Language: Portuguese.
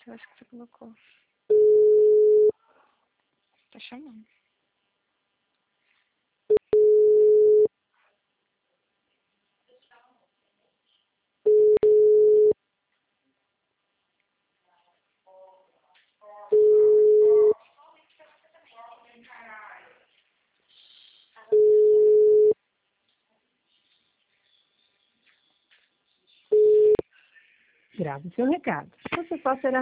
Eu acho que você colocou. Tá chamando. Grave seu recado. Você só será